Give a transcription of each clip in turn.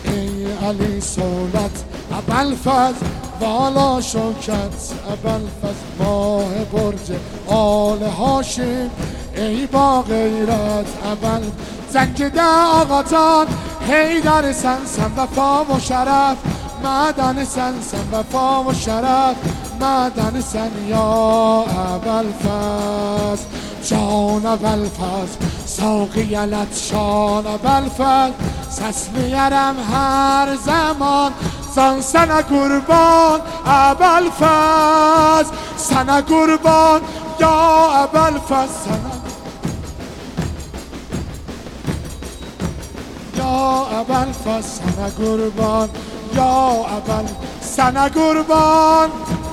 ای علی سولت ابوالفضل والا شوکت ابوالفضل ماه برج آل هاشم ای با غیرت ابوالفضل زنجده آقا جان حیدر سن وفا و شرف معدن سن وفا و شرف معدن سن یا ابوالفضل جان ابوالفضل ساقیلت شان ابوالفضل سسمیرم هر زمان زان سنه قربان ابوالفضل سنه قربان یا ابوالفضل سنه یا ابوالفضل سنه قربان یا ابوالفضل سنه قربان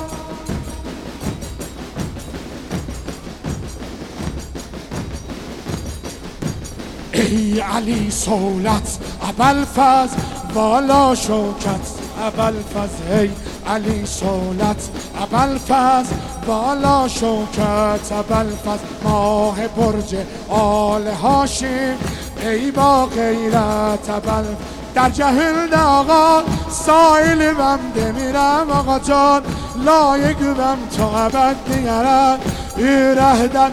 ای علی سولت ابوالفضل والا شوکت ابوالفضل ای علی سولت ابوالفضل والا شوکت ابوالفضل ماه برج آل هاشم ای با غیرت ابوالفضل در جهل آقا سایل بم دمیرم آقا جان لایق بم تا ابد دیگرم ایرهدن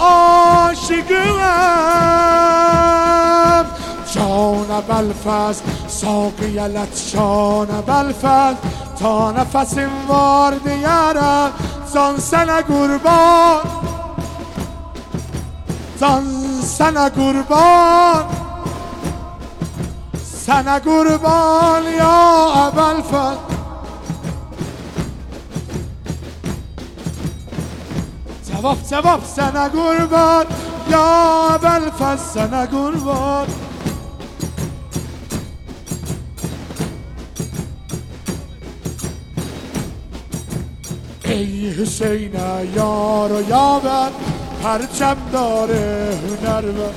عاشقم جان ابوالفضل ساقیلت شان ابوالفضل تا نفس وار دیارم زان سنه قربان زان سنه قربان سنه قربان یا ابوالفضل جواب سنه قربان یا ابوالفضل سنه قربان ای حسین یار و یاور پرچم داره هنرور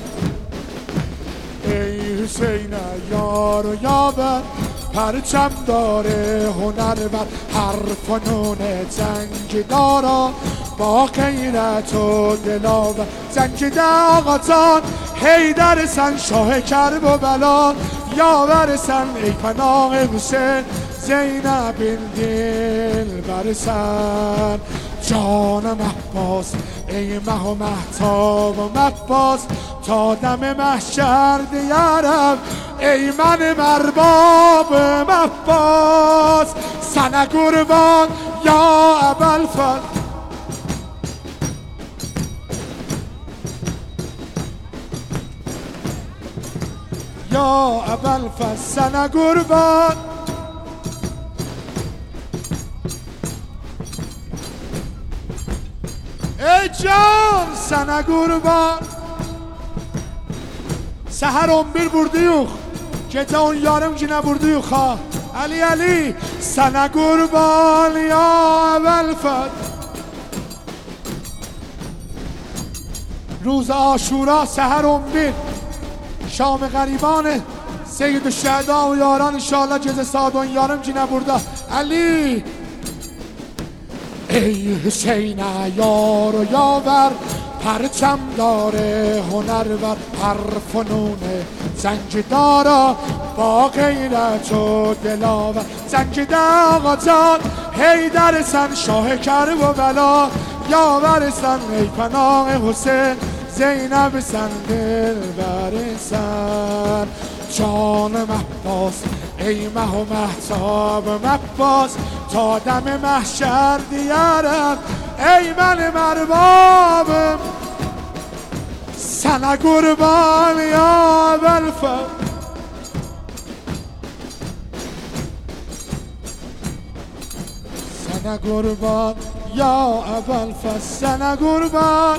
ای حسین یار و یاور پرچم داره هنرور هر فنون جنگ دارا با غیرت و دلاور زنجیده آقا جان حیدر سن شاه کرب و بلا یاور سن ای پناه حسین زینب دل برسن جان محباس ای مه و مهتاب و محباس تا دم محشر دیارم ای من مرباب محباس سنه قربان یا ابوالفضل یا ابوالفضل سنه قربان ای جان سنه قربان سهر 11 بردیوخ که اون یارم که نبردیوخ ها علی سنه قربان یا ابوالفضل روز عاشورا سهر 11 شام غریبان سید الشهدا و یاران انشاءالله جز سادون یارم که نبرده علی ای حسین یار و یاور پرچم داره هنرور هر فنون زنج دارا با غیرت و دلاور زنجیده آقا جان حیدر سن شاه کرب و بلا یاور سن ای پناه حسین زینب سن دل برسن جان محباس ای مه و مهتاب محباس تا دم محشر دیارم ای من مرباب سنه قربان یا ابوالفضل سنه قربان یا ابوالفضل سنه قربان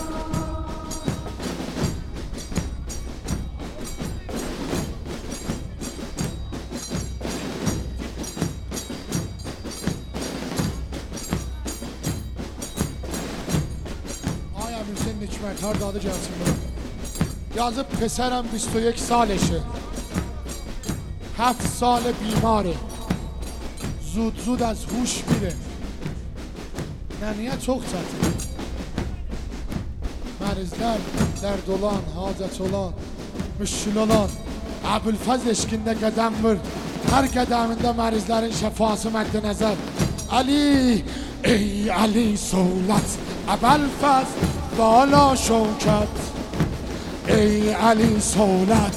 نکمت‌ها داده جلسه یازه پسرم 21 سالشه 7 سال بیماره زود از هوش میره ننیه çok çatır Mərizlər dərd olan, hacət olan, müşkül olan Əbülfəz eşkində qədəm vur her qədəmində mərizlərin şəfası mədd nəzər. Ali, ey Ali Solat, əbəlfəz, بالا شوکت. ای علی صولت،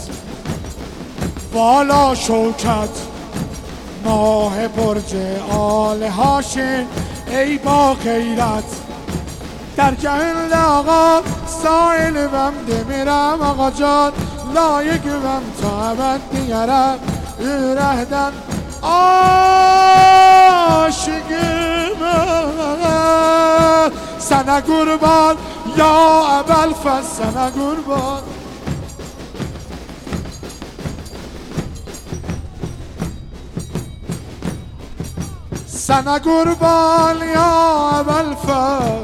بالا شوکت، ماه برج آل هاشم، ای با غیرت. در جهل آقا سایل بم دمیرم آقا جان، لایق بم تا ابد دیگرم ürəkdən aşıqım sənə qurban ya əbəlfəz, sənə qurban. Sənə qurban ya əbəlfəz,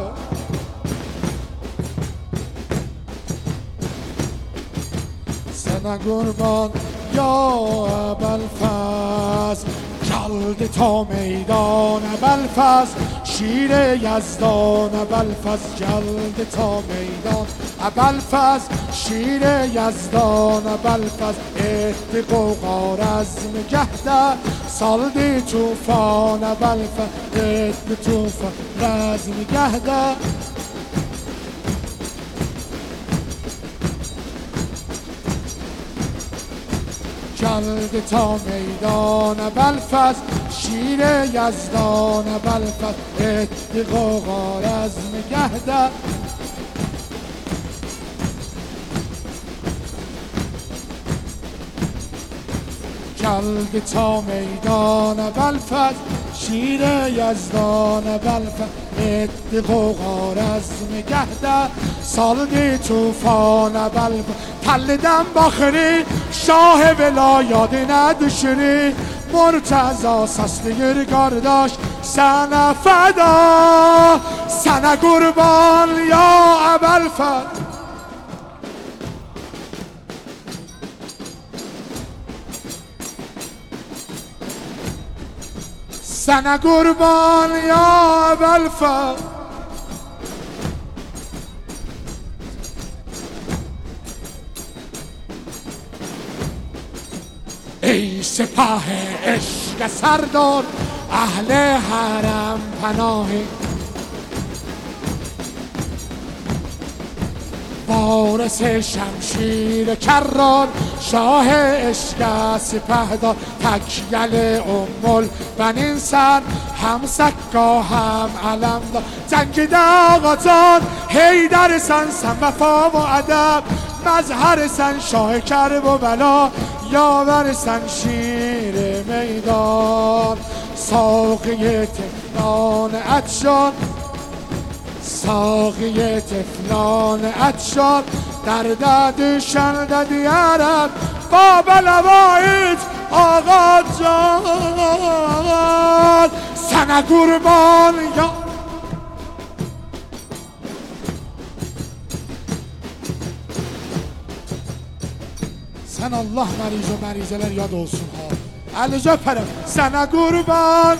sənə qurban یا ابوالفضل. جلد تا میدان ابوالفضل، شیر یزدان ابوالفضل. جلد تا میدان ابوالفضل، شیر یزدان ابوالفضل. اهد قوقار از نگهده سالدی توفان ابوالفضل. اهد توفان از نگهده جلد تا میدان ابوالفضل، شیر یزدان ابوالفضل. ادی قوقار از نگهده جلد تا میدان ابوالفضل، شیر یزدان ابوالفضل. ادی قوقار از نگهده سالدی توفان ابوالفضل. تلدم باخری شاه ولایات ندشری، مرتضی سستگیر کارداش سنه فدا، سنه قربان یا ابوالفضل. سنه قربان یا ابوالفضل. ای سپاه عشق سردار، اهل حرم پناه، وارث شمشیر کرار، شاه عشق سپهدار. تکیل ام البنین سر، هم سکا هم علمدار. جنگیده آقا جان حیدر سن، سن وفا و ادب مظهر سن. شاه کرب و بلا یاور سن، شیر میدان. ساقی تفلان عطشان، ساقی تفلان عطشان. در ددشن ددی عرب باب لوایت آقا جان، سنه قربان یا sen Allah meriz o merizeler yad olsun ha. Elinizi öperim. Sana kurban.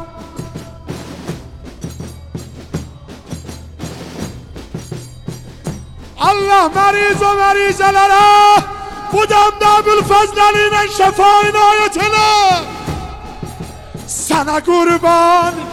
Allah meriz o merizelere bu damda Ebu'l-Fazl Ali'nin şefa inayetine. Sana kurban.